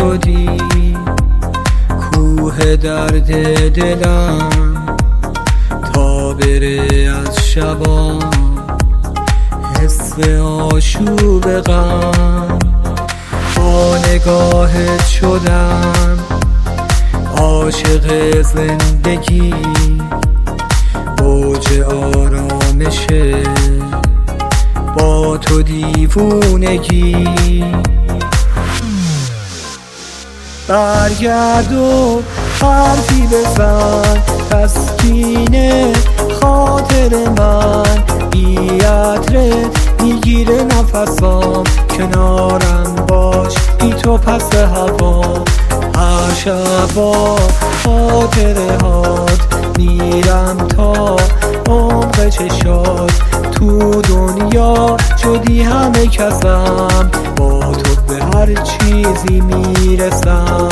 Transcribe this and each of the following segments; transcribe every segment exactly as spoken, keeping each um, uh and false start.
شدی کوه درد دلم تا بره از شبام حس آشوب غم. با نگاهت شدم عاشق زندگی، اوج آرامشه با تو دیوونگی. برگرد و حرفی بزن تسکین خاطر من، بی عطرت میگیره نفسام، کنارم باش بی تو پس هوا. هر شب با خاطره هات میرم تا عمق چشات، تو دنیا شدی همه کسم، با تو به هر چیزی میرسم.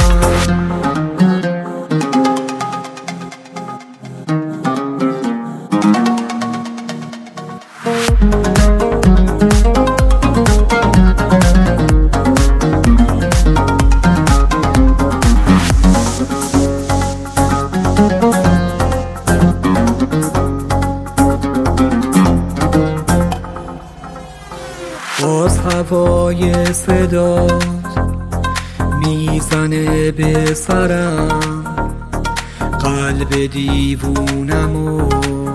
باز هوای صدات میزنه به سرم، قلب دیوونمو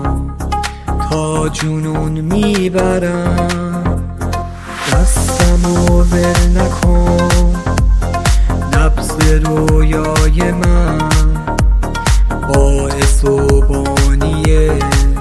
تا جنون میبرم. دستمو ول نکن نبض رویای من، باعث و بانی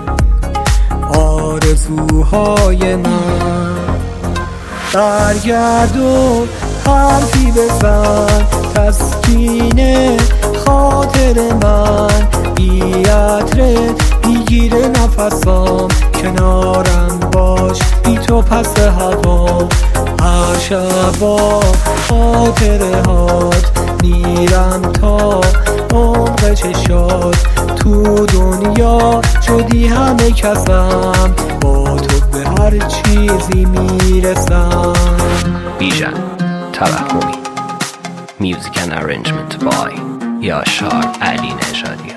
آرزوهای من. برگرد و حرفی بزن تسکین خاطر من، بی عطرت میگیره نفسام، کنارم باش بی تو پس هوا. هر شب با خاطره هات میرم تا عمق چشات، تو دنیا شدی همه کسم، با تو به هر چیزی میرسم. بیژن توهمی. Music and arrangement by یاشار علی نژادی.